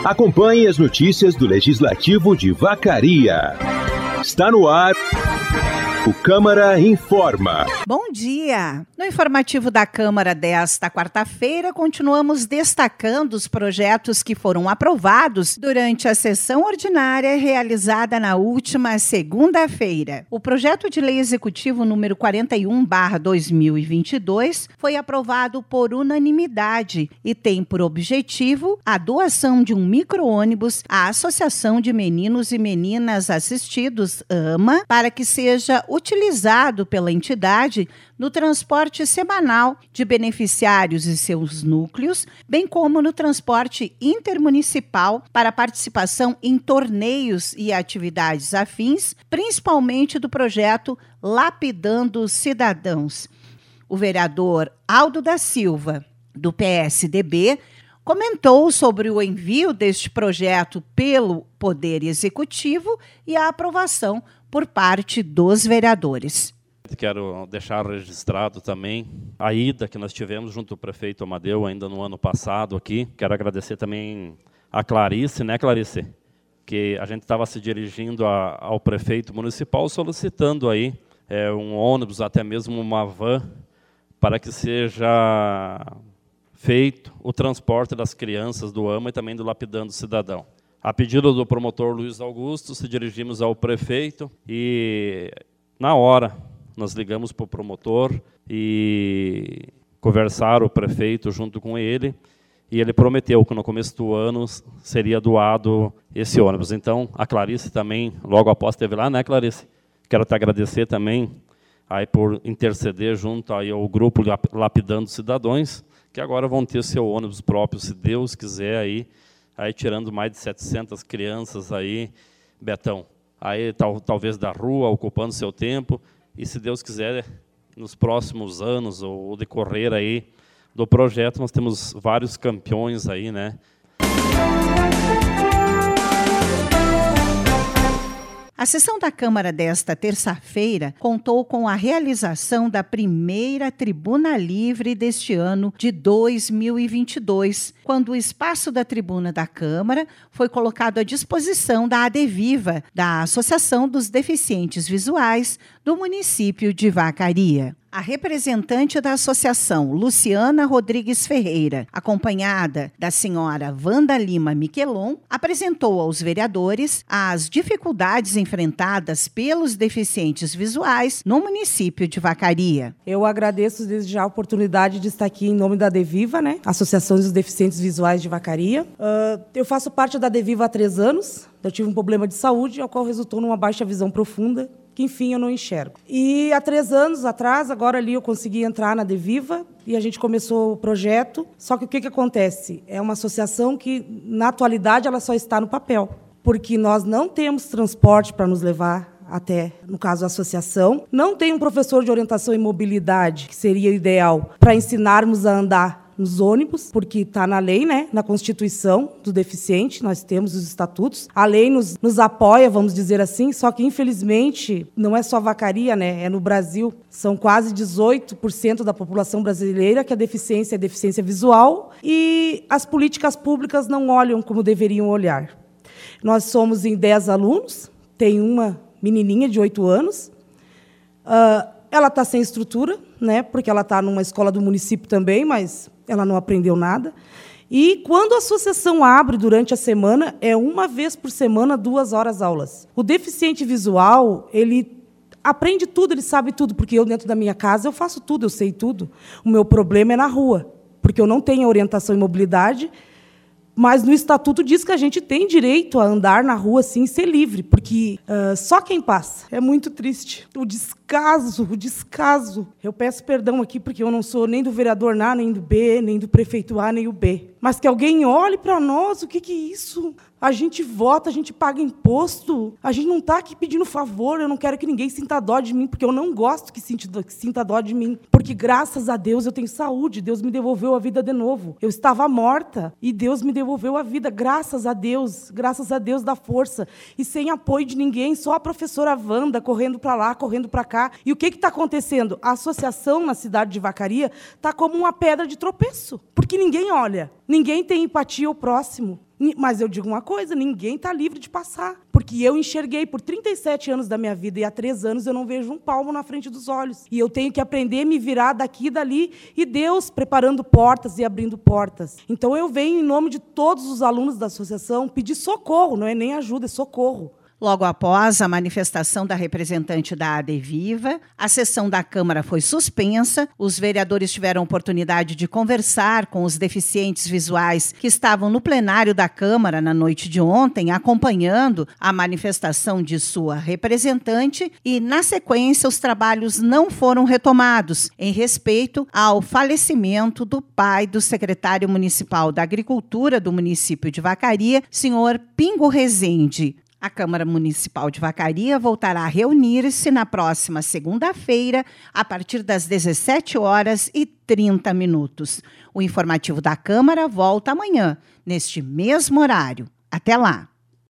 Acompanhe as notícias do Legislativo de Vacaria. Está no ar o Câmara Informa. Bom dia! No informativo da Câmara desta quarta-feira, continuamos destacando os projetos que foram aprovados durante a sessão ordinária realizada na última segunda-feira. O projeto de lei executivo número 41/2022 foi aprovado por unanimidade e tem por objetivo a doação de um micro-ônibus à Associação de Meninos e Meninas Assistidos, AMA, para que seja utilizado pela entidade no transporte semanal de beneficiários e seus núcleos, bem como no transporte intermunicipal para participação em torneios e atividades afins, principalmente do projeto Lapidando Cidadãos. O vereador Aldo da Silva, do PSDB, comentou sobre o envio deste projeto pelo Poder Executivo e a aprovação por parte dos vereadores. Quero deixar registrado também a ida que nós tivemos junto ao prefeito Amadeu ainda no ano passado aqui. Quero agradecer também a Clarice, Clarice? Que a gente estava se dirigindo ao prefeito municipal solicitando aí um ônibus, até mesmo uma van, para que seja feito o transporte das crianças do AMA e também do Lapidando Cidadão. A pedido do promotor Luiz Augusto, se dirigimos ao prefeito e, na hora, nós ligamos para o promotor e conversaram o prefeito junto com ele, e ele prometeu que no começo do ano seria doado esse ônibus. Então, a Clarice também, logo após, esteve lá, né, Clarice? Quero te agradecer também aí por interceder junto aí ao grupo Lapidando Cidadãos, que agora vão ter seu ônibus próprio, se Deus quiser, aí tirando mais de 700 crianças aí, Betão, aí talvez da rua, ocupando seu tempo, e se Deus quiser, nos próximos anos, ou decorrer aí do projeto, nós temos vários campeões aí, né? A sessão da Câmara desta terça-feira contou com a realização da primeira tribuna livre deste ano de 2022, quando o espaço da tribuna da Câmara foi colocado à disposição da ADVIVA, da Associação dos Deficientes Visuais do município de Vacaria. A representante da associação, Luciana Rodrigues Ferreira, acompanhada da senhora Wanda Lima Miquelon, apresentou aos vereadores as dificuldades enfrentadas pelos deficientes visuais no município de Vacaria. Eu agradeço desde já a oportunidade de estar aqui em nome da ADVIVA, Associação dos Deficientes Visuais de Vacaria. Eu faço parte da ADVIVA há 3 anos. Eu tive um problema de saúde, ao qual resultou numa baixa visão profunda, que, enfim, eu não enxergo. E há 3 anos atrás, agora ali eu consegui entrar na ADVIVA e a gente começou o projeto. Só que o que acontece? É uma associação que, na atualidade, ela só está no papel, porque nós não temos transporte para nos levar até, no caso, a associação. Não tem um professor de orientação e mobilidade, que seria o ideal, para ensinarmos a andar nos ônibus, porque está na lei, na Constituição do deficiente, nós temos os estatutos. A lei nos apoia, vamos dizer assim, só que, infelizmente, não é só Vacaria, é no Brasil. São quase 18% da população brasileira que a deficiência é deficiência visual e as políticas públicas não olham como deveriam olhar. Nós somos em 10 alunos, tem uma menininha de 8 anos, ela está sem estrutura, porque ela está numa escola do município também, mas ela não aprendeu nada. E quando a associação abre durante a semana, é 1 vez por semana, 2 horas aulas. O deficiente visual, ele aprende tudo, ele sabe tudo, porque eu, dentro da minha casa, eu faço tudo, eu sei tudo. O meu problema é na rua, porque eu não tenho orientação e mobilidade, mas no estatuto diz que a gente tem direito a andar na rua assim, ser livre, porque só quem passa. É muito triste. O descaso. Eu peço perdão aqui, porque eu não sou nem do vereador A, nem do B, nem do prefeito A, nem o B. Mas que alguém olhe para nós, o que é isso? A gente vota, a gente paga imposto, a gente não está aqui pedindo favor, eu não quero que ninguém sinta dó de mim, porque eu não gosto que sinta dó de mim, porque, graças a Deus, eu tenho saúde, Deus me devolveu a vida de novo. Eu estava morta e Deus me devolveu a vida, graças a Deus dá força. E sem apoio de ninguém, só a professora Wanda correndo para lá, correndo para cá. E o que está acontecendo? A associação na cidade de Vacaria está como uma pedra de tropeço, porque ninguém olha, ninguém tem empatia ao próximo. Mas eu digo uma coisa, ninguém está livre de passar. Porque eu enxerguei por 37 anos da minha vida e há 3 anos eu não vejo um palmo na frente dos olhos. E eu tenho que aprender a me virar daqui e dali, e Deus preparando portas e abrindo portas. Então eu venho, em nome de todos os alunos da associação, pedir socorro, não é nem ajuda, é socorro. Logo após a manifestação da representante da ADVIVA, a sessão da Câmara foi suspensa, os vereadores tiveram oportunidade de conversar com os deficientes visuais que estavam no plenário da Câmara na noite de ontem, acompanhando a manifestação de sua representante, e, na sequência, os trabalhos não foram retomados, em respeito ao falecimento do pai do secretário municipal da Agricultura do município de Vacaria, senhor Pingo Rezende. A Câmara Municipal de Vacaria voltará a reunir-se na próxima segunda-feira, a partir das 17h30. O informativo da Câmara volta amanhã, neste mesmo horário. Até lá!